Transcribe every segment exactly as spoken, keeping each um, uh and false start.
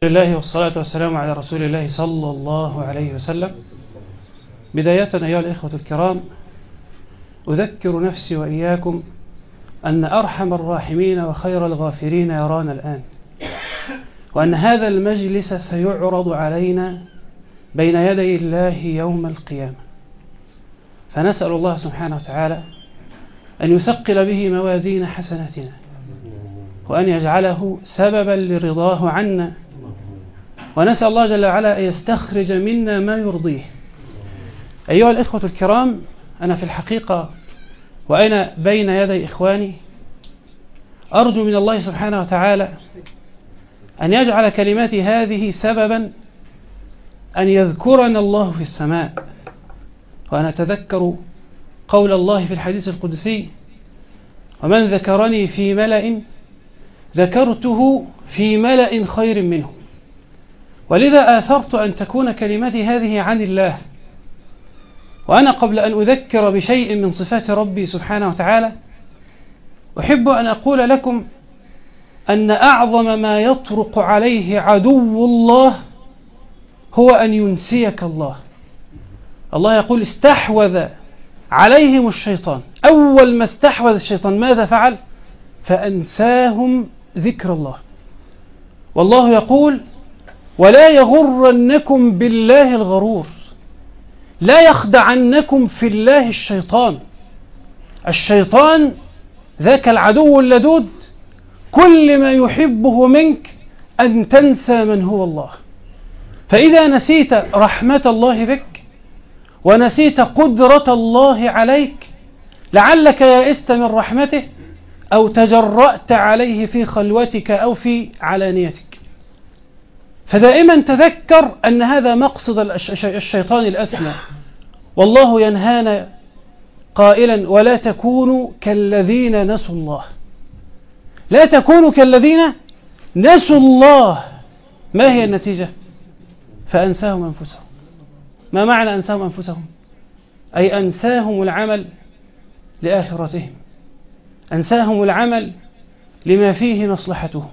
لله والصلاة والسلام على رسول الله صلى الله عليه وسلم. بداية أيها الإخوة الكرام، أذكر نفسي وإياكم أن أرحم الراحمين وخير الغافرين يرانا الآن، وأن هذا المجلس سيعرض علينا بين يدي الله يوم القيامة، فنسأل الله سبحانه وتعالى أن يثقل به موازين حسناتنا، وأن يجعله سببا لرضاه عنا، ونسأل الله جل وعلا أن يستخرج منا ما يرضيه. أيها الإخوة الكرام، أنا في الحقيقة وأنا بين يدي إخواني أرجو من الله سبحانه وتعالى أن يجعل كلماتي هذه سببا أن يذكرنا الله في السماء. وأنا أتذكر قول الله في الحديث القدسي: ومن ذكرني في ملأ ذكرته في ملأ خير منه. ولذا آثرت أن تكون كلمتي هذه عن الله. وأنا قبل أن أذكر بشيء من صفات ربي سبحانه وتعالى أحب أن أقول لكم أن أعظم ما يطرق عليه عدو الله هو أن ينسيك الله. الله يقول: استحوذ عليهم الشيطان. أول ما استحوذ الشيطان ماذا فعل؟ فأنساهم ذكر الله. والله يقول: ولا يغرنكم بالله الغرور، لا يخدعنكم في الله الشيطان. الشيطان ذاك العدو اللدود كل ما يحبه منك أن تنسى من هو الله. فإذا نسيت رحمة الله بك ونسيت قدرة الله عليك لعلك يئست من رحمته أو تجرأت عليه في خلوتك أو في علانيتك. فدائما تذكر أن هذا مقصد الشيطان الأسمى. والله ينهانا قائلا: ولا تكونوا كالذين نسوا الله. لا تكونوا كالذين نسوا الله. ما هي النتيجة؟ فأنساهم أنفسهم. ما معنى أنساهم أنفسهم؟ أي أنساهم العمل لآخرتهم، أنساهم العمل لما فيه مصلحتهم.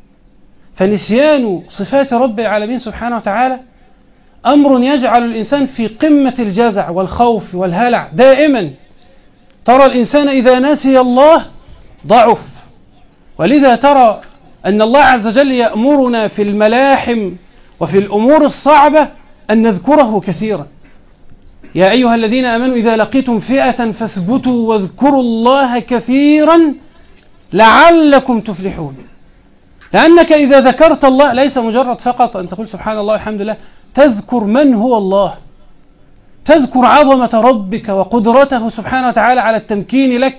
فنسيان صفات رب العالمين سبحانه وتعالى أمر يجعل الإنسان في قمة الجزع والخوف والهلع دائما. ترى الإنسان إذا نسي الله ضعف. ولذا ترى أن الله عز وجل يأمرنا في الملاحم وفي الأمور الصعبة أن نذكره كثيرا. يا أيها الذين آمنوا إذا لقيتم فئة فاثبتوا واذكروا الله كثيرا لعلكم تفلحون. لأنك إذا ذكرت الله ليس مجرد فقط أن تقول سبحان الله الحمد لله، تذكر من هو الله، تذكر عظمة ربك وقدرته سبحانه وتعالى على التمكين لك.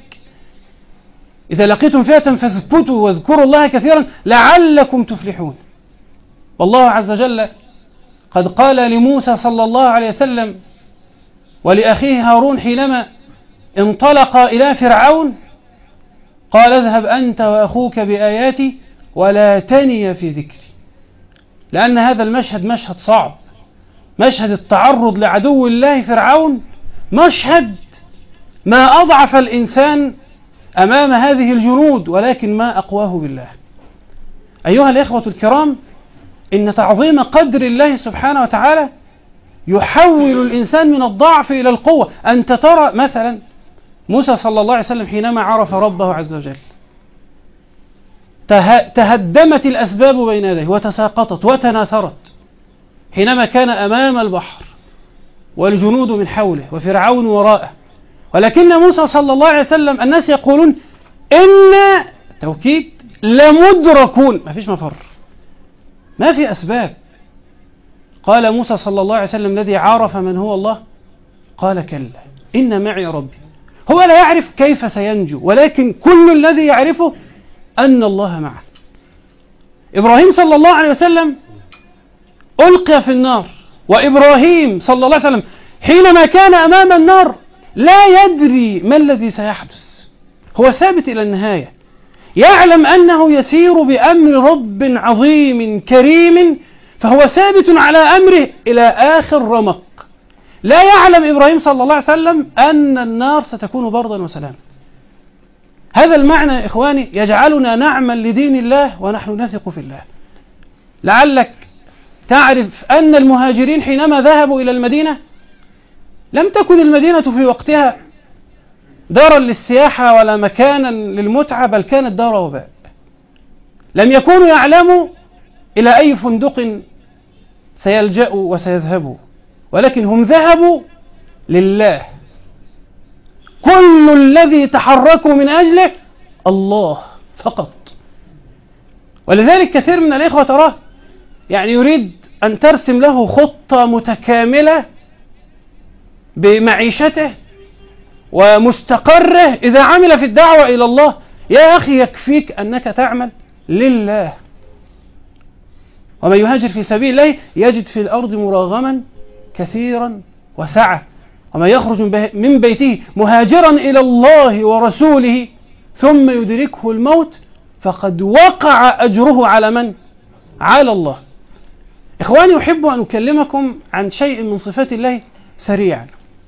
إذا لقيتم فئة فاثبتوا واذكروا الله كثيرا لعلكم تفلحون. والله عز وجل قد قال لموسى صلى الله عليه وسلم ولأخيه هارون حينما انطلقا إلى فرعون قال: اذهب أنت وأخوك بآياتي ولا تني في ذكري. لأن هذا المشهد مشهد صعب، مشهد التعرض لعدو الله فرعون، مشهد ما أضعف الإنسان أمام هذه الجنود ولكن ما أقواه بالله. أيها الإخوة الكرام، إن تعظيم قدر الله سبحانه وتعالى يحول الإنسان من الضعف إلى القوة. أنت ترى مثلا موسى صلى الله عليه وسلم حينما عرف ربه عز وجل تهدمت الأسباب بين يديه وتساقطت وتناثرت حينما كان أمام البحر والجنود من حوله وفرعون وراءه. ولكن موسى صلى الله عليه وسلم الناس يقولون: إن توكيد لمدركون، ما فيش مفر، ما في أسباب. قال موسى صلى الله عليه وسلم الذي عرف من هو الله قال: كلا إن معي ربي. هو لا يعرف كيف سينجو، ولكن كل الذي يعرفه أن الله معه. إبراهيم صلى الله عليه وسلم ألقي في النار، وإبراهيم صلى الله عليه وسلم حينما كان أمام النار لا يدري ما الذي سيحدث. هو ثابت إلى النهاية، يعلم أنه يسير بأمر رب عظيم كريم، فهو ثابت على أمره إلى آخر رمق. لا يعلم إبراهيم صلى الله عليه وسلم أن النار ستكون بردا وسلاما. هذا المعنى يا إخواني يجعلنا نعمل لدين الله ونحن نثق في الله. لعلك تعرف أن المهاجرين حينما ذهبوا إلى المدينة لم تكن المدينة في وقتها دارا للسياحة ولا مكانا للمتعة، بل كانت دار وباء. لم يكونوا يعلموا إلى أي فندق سيلجأوا وسيذهبوا، ولكن هم ذهبوا لله. كل الذي تحركوا من أجله الله فقط. ولذلك كثير من الإخوة تراه يعني يريد أن ترسم له خطة متكاملة بمعيشته ومستقره إذا عمل في الدعوة إلى الله. يا أخي يكفيك أنك تعمل لله. ومن يهاجر في سبيل الله يجد في الأرض مراغما كثيرا وسعة. ومن يخرج من بيته مهاجرا إلى الله ورسوله ثم يدركه الموت فقد وقع أجره على من؟ على الله. إخواني، أحب أن أكلمكم عن شيء من صفات الله سريعا.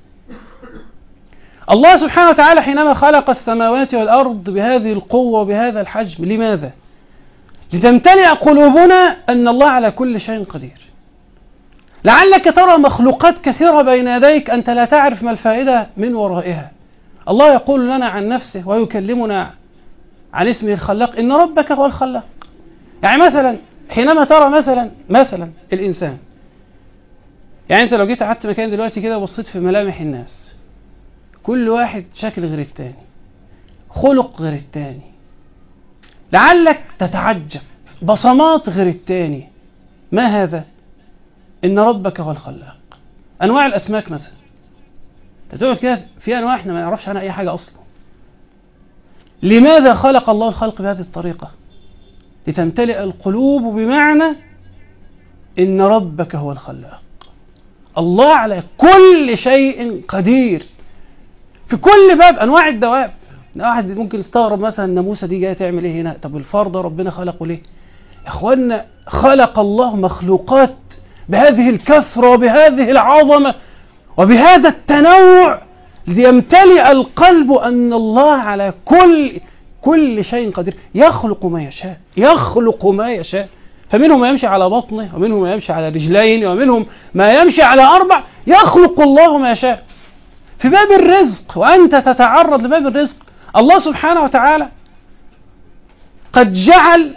الله سبحانه وتعالى حينما خلق السماوات والأرض بهذه القوة وبهذا الحجم، لماذا؟ لتمتلئ قلوبنا أن الله على كل شيء قدير. لعلك ترى مخلوقات كثيرة بين يديك أنت لا تعرف ما الفائدة من ورائها. الله يقول لنا عن نفسه ويكلمنا عن اسمه الخلاق، إن ربك هو الخلاق. يعني مثلا حينما ترى مثلا مثلا الإنسان، يعني أنت لو جيت قعدت مكان دلوقتي كده وبصيت في ملامح الناس، كل واحد شكل غير التاني، خلق غير التاني، لعلك تتعجب، بصمات غير التاني. ما هذا؟ إن ربك هو الخلاق. أنواع الأسماك مثلا، تقول كده في أنواع احنا ما نعرفش عنها أي حاجة أصلا. لماذا خلق الله الخلق بهذه الطريقة؟ لتمتلئ القلوب بمعنى إن ربك هو الخلاق. الله على كل شيء قدير في كل باب. أنواع الدواب، واحد ممكن يستغرب مثلا الناموسة دي جاية تعمل ايه هنا؟ طب الفار ده ربنا خلقه ليه؟ يا اخوانا، خلق الله مخلوقات بهذه الكثرة وبهذه العظمة وبهذا التنوع ليمتلئ القلب أن الله على كل كل شيء قدير. يخلق ما يشاء، يخلق ما يشاء. فمنهم ما يمشي على بطنه، ومنهم ما يمشي على رجلين، ومنهم ما يمشي على أربع. يخلق الله ما يشاء. في باب الرزق، وأنت تتعرض لباب الرزق، الله سبحانه وتعالى قد جعل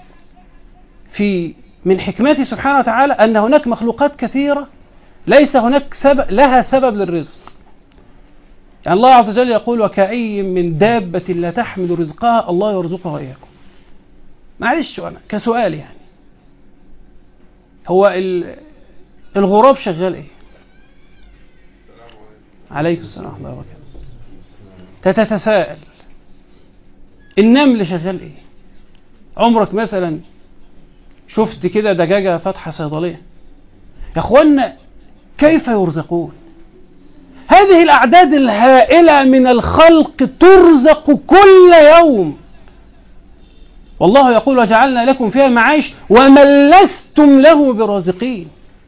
في من حكمته سبحانه وتعالى أن هناك مخلوقات كثيرة ليس هناك سبب لها سبب للرزق. يعني الله عز وجل يقول: وكأي من دابة لا تحمل رزقها الله يرزقها وإياكم. معلش أنا كسؤال، يعني هو الغراب شغال إيه؟ عليكم السلام ورحمة الله وبركاته. تتساءل النمل شغال إيه؟ عمرك مثلا شفت كده دجاجة فاتحة صيدلية؟ يا أخوانا، كيف يرزقون؟ هذه الأعداد الهائلة من الخلق ترزق كل يوم. والله يقول: وجعلنا لكم فيها معايش ومن لستم له برازقين.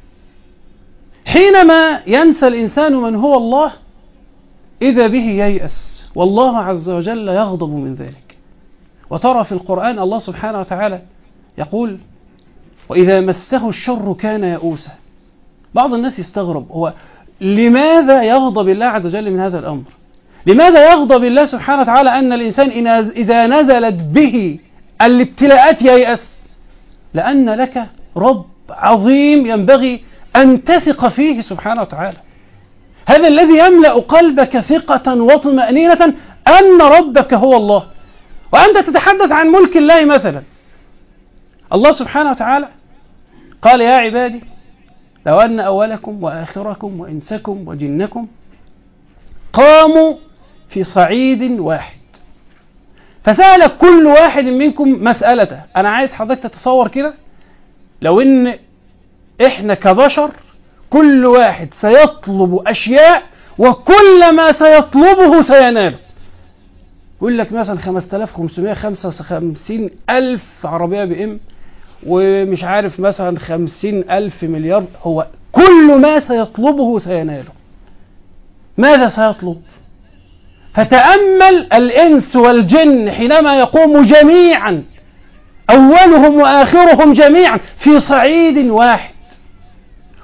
حينما ينسى الإنسان من هو الله إذا به ييأس، والله عز وجل يغضب من ذلك. وترى في القرآن الله سبحانه وتعالى يقول: وإذا مسه الشر كان يئوسا. بعض الناس يستغرب، هو لماذا يغضب الله عز وجل من هذا الأمر؟ لماذا يغضب الله سبحانه وتعالى أن الإنسان إذا نزلت به الابتلاءات ييأس؟ لأن لك رب عظيم ينبغي أن تثق فيه سبحانه وتعالى. هذا الذي يملأ قلبك ثقة وطمأنينة أن ربك هو الله. وأنت تتحدث عن ملك الله مثلا، الله سبحانه وتعالى قال: يا عبادي لو أن أولكم وآخركم وإنسكم وجنكم قاموا في صعيد واحد فسأل كل واحد منكم مسألته. أنا عايز حضرتك تتصور كده، لو إن إحنا كبشر كل واحد سيطلب أشياء وكل ما سيطلبه سيناله. يقول لك مثلا خمسة آلاف وخمسمائة وخمسة وخمسين ألف عربية بي إم، ومش عارف مثلا خمسين ألف مليار. هو كل ما سيطلبه سيناله. ماذا سيطلب؟ فتأمل الإنس والجن حينما يقوم جميعا، أولهم وآخرهم جميعا في صعيد واحد،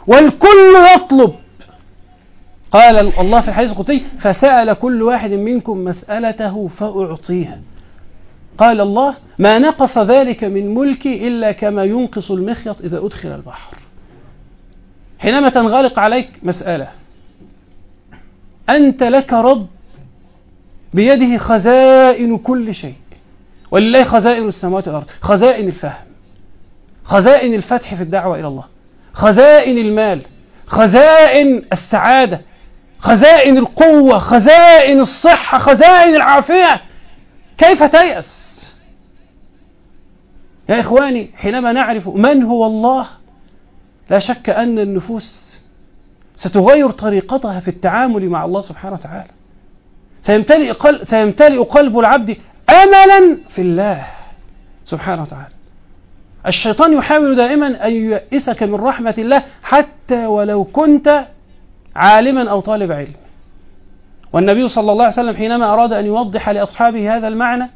والكل يطلب. قال الله في الحديث القدسي: فسأل كل واحد منكم مسألته فأعطيها. قال الله: ما نقص ذلك من ملكي إلا كما ينقص المخيط إذا أدخل البحر. حينما تنغلق عليك مسألة أنت لك رب بيده خزائن كل شيء، ولله خزائن السماوات والأرض، خزائن الفهم، خزائن الفتح في الدعوة إلى الله، خزائن المال، خزائن السعادة، خزائن القوة، خزائن الصحة، خزائن العافية. كيف تيأس؟ يا إخواني، حينما نعرف من هو الله لا شك أن النفوس ستغير طريقتها في التعامل مع الله سبحانه وتعالى. سيمتلئ قلب, سيمتلئ قلب العبد أملا في الله سبحانه وتعالى. الشيطان يحاول دائما أن ييئسك من رحمة الله حتى ولو كنت عالما أو طالب علم. والنبي صلى الله عليه وسلم حينما أراد أن يوضح لأصحابه هذا المعنى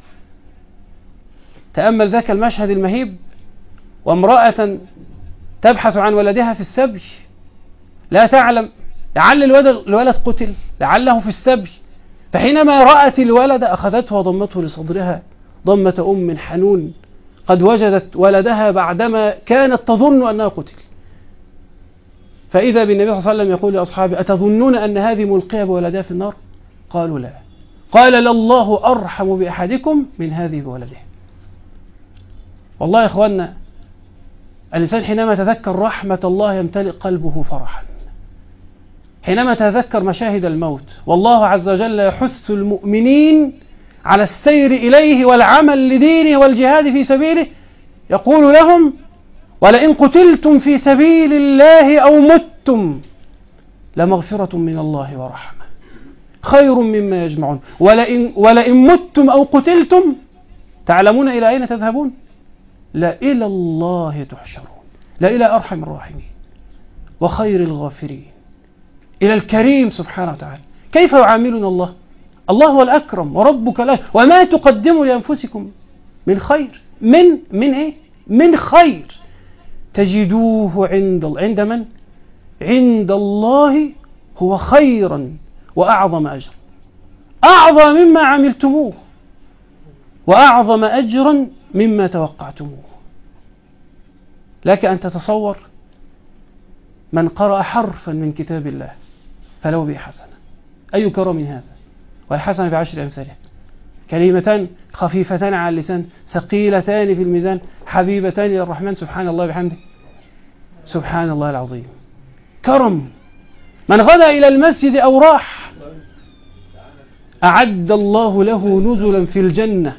تأمل ذاك المشهد المهيب، وامرأة تبحث عن ولدها في السبي لا تعلم، لعل الولد قتل، لعله في السبي، فحينما رأت الولد أخذته وضمته لصدرها ضمة أم حنون قد وجدت ولدها بعدما كانت تظن أنه قتل. فإذا بالنبي صلى الله عليه وسلم يقول لأصحابه: أتظنون أن هذه ملقية بولدها في النار؟ قالوا: لا. قال: لله أرحم بأحدكم من هذه بولده. والله يا إخواننا، الإنسان حينما تذكر رحمة الله يمتلئ قلبه فرحا. حينما تذكر مشاهد الموت والله عز وجل يحث المؤمنين على السير إليه والعمل لدينه والجهاد في سبيله، يقول لهم: ولئن قتلتم في سبيل الله أو متم لمغفرة من الله ورحمة خير مما يجمعون. ولئن, ولئن متم أو قتلتم تعلمون إلى أين تذهبون؟ لا إلى الله تحشرون، لا إلى أرحم الراحمين وخير الغافرين، إلى الكريم سبحانه وتعالى. كيف يعاملنا الله؟ الله هو الأكرم وربك الأكرم. وما تقدموا لأنفسكم من خير، من من إيه؟ من خير تجدوه عند عند من؟ عند الله هو خيرا وأعظم أجرا، أعظم مما عملتموه وأعظم أجرا مما توقعتموه. لك أن تتصور من قرأ حرفا من كتاب الله فلو به حسنة. أي كرم من هذا؟ والحسنة بعشر أمثالها. كلمتان خفيفتان على اللسان ثقيلتان في الميزان حبيبتان إلى الرحمن سبحان الله بحمده سبحان الله العظيم. كرم. من غدا إلى المسجد أو راح أعد الله له نزلا في الجنة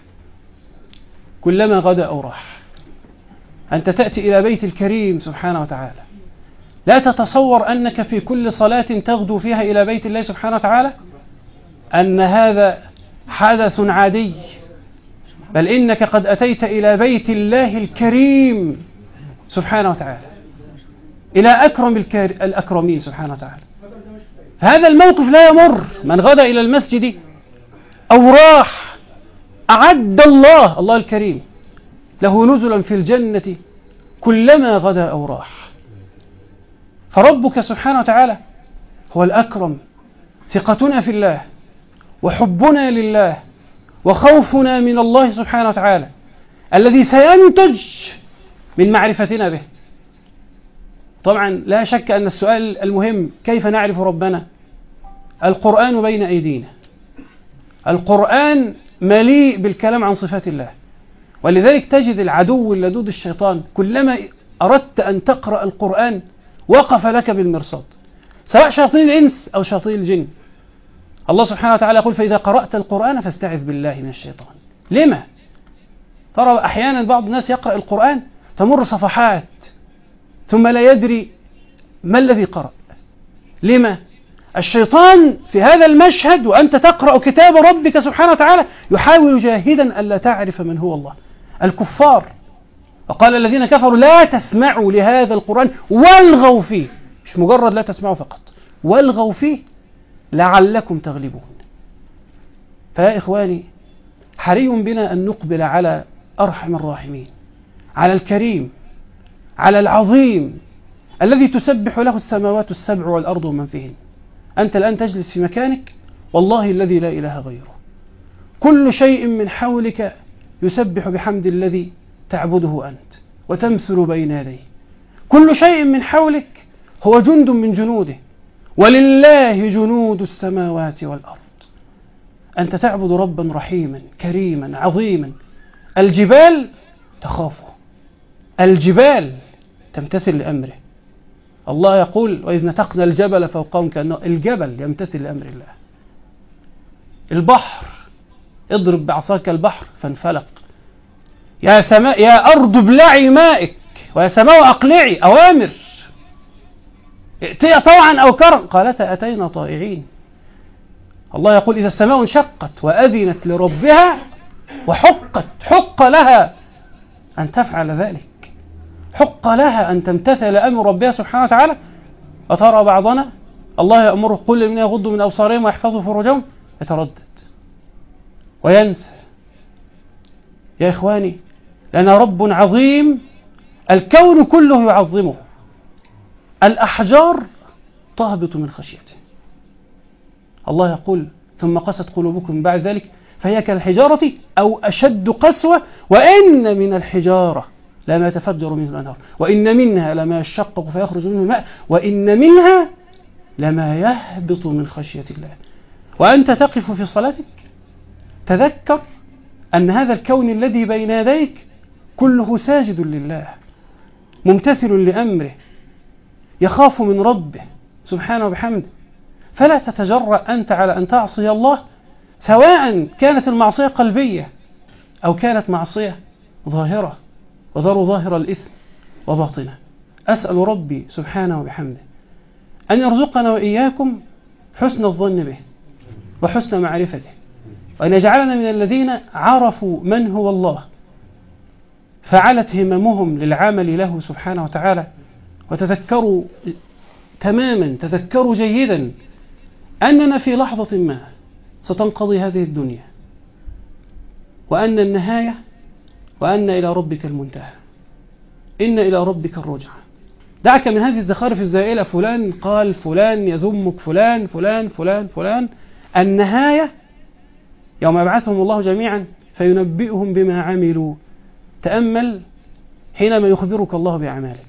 كلما غدا أو راح. أنت تأتي إلى بيت الكريم سبحانه وتعالى، لا تتصور أنك في كل صلاة تغدو فيها إلى بيت الله سبحانه وتعالى أن هذا حدث عادي، بل إنك قد أتيت إلى بيت الله الكريم سبحانه وتعالى، إلى أكرم الأكرمين سبحانه وتعالى. هذا الموقف لا يمر. من غدا إلى المسجد أو راح أعد الله الله الكريم له نزلا في الجنة كلما غدا أو راح. فربك سبحانه وتعالى هو الأكرم. ثقتنا في الله وحبنا لله وخوفنا من الله سبحانه وتعالى الذي سينتج من معرفتنا به. طبعا لا شك أن السؤال المهم كيف نعرف ربنا؟ القرآن بين أيدينا، القرآن مليء بالكلام عن صفات الله، ولذلك تجد العدو اللدود الشيطان كلما أردت أن تقرأ القرآن وقف لك بالمرصاد، سواء شياطين الإنس أو شياطين الجن. الله سبحانه وتعالى يقول: فإذا قرأت القرآن فاستعذ بالله من الشيطان. لما؟ ترى أحيانا بعض الناس يقرأ القرآن تمر صفحات ثم لا يدري ما الذي قرأ. لما؟ الشيطان في هذا المشهد وأنت تقرأ كتاب ربك سبحانه وتعالى يحاول جاهدا ألا تعرف من هو الله. الكفار وقال الذين كفروا لا تسمعوا لهذا القرآن والغوا فيه، مش مجرد لا تسمعوا فقط، والغوا فيه لعلكم تغلبون. فيا إخواني، حري بنا أن نقبل على أرحم الراحمين، على الكريم، على العظيم، الذي تسبح له السماوات السبع والأرض ومن فيهن. أنت الآن تجلس في مكانك، والله الذي لا إله غيره، كل شيء من حولك يسبح بحمد الذي تعبده أنت وتمثل بين يديه. كل شيء من حولك هو جند من جنوده، ولله جنود السماوات والأرض. أنت تعبد ربا رحيما كريما عظيما. الجبال تخافه، الجبال تمتثل لأمره. الله يقول: وإذ نتقنا الجبل فوقهم كأنه الجبل يمتثل لأمر الله. البحر اضرب بعصاك البحر فانفلق. يا سماء يا أرض ابلعي مائك، ويا سماء أقلعي. أوامر، ائتي طوعا أو كرها، قالتا أتينا طائعين. الله يقول: إذا السماء انشقت وأذنت لربها وحقت، حق لها أن تفعل ذلك، حق لها أن تمتثل أمر ربها سبحانه وتعالى. وترى بعضنا الله يأمره: قل للمؤمنين يغضوا من أبصارهم ويحفظوا فروجهم، يتردد وينسى. يا إخواني، لنا رب عظيم الكون كله يعظمه. الأحجار تهبط من خشيته. الله يقول: ثم قست قلوبكم بعد ذلك فهي كالحجارة أو أشد قسوة، وإن من الحجارة لما يتفجر منه الأنهار، وإن منها لما يشقق فيخرج منه الماء، وإن منها لما يهبط من خشية الله. وأنت تقف في صلاتك تذكر أن هذا الكون الذي بين يديك كله ساجد لله، ممتثل لأمره، يخاف من ربه سبحانه وبحمده. فلا تتجرأ أنت على أن تعصي الله، سواء كانت المعصية قلبية أو كانت معصية ظاهرة، وذروا ظاهر الإثم وباطنه. أسأل ربي سبحانه وبحمده أن يرزقنا وإياكم حسن الظن به وحسن معرفته، وأن يجعلنا من الذين عرفوا من هو الله فعلت هممهم للعمل له سبحانه وتعالى. وتذكروا تماما، تذكروا جيدا أننا في لحظة ما ستنقضي هذه الدنيا، وأن النهاية وأن إلى ربك المنتهى، إن إلى ربك الرجعة. دعك من هذه الزخارف الزائلة، فلان قال فلان يذمك، فلان فلان فلان فلان. النهاية يوم يبعثهم الله جميعا فينبئهم بما عملوا. تأمل حينما يخبرك الله بأعمالك،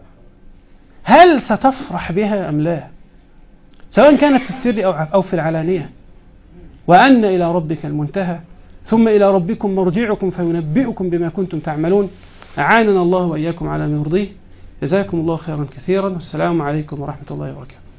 هل ستفرح بها أم لا؟ سواء كانت في السر أو في العلانية. وأن إلى ربك المنتهى، ثم إلى ربكم مرجعكم فينبئكم بما كنتم تعملون. أعاننا الله وإياكم على ما يرضيه. جزاكم الله خيرا كثيرا، والسلام عليكم ورحمة الله وبركاته.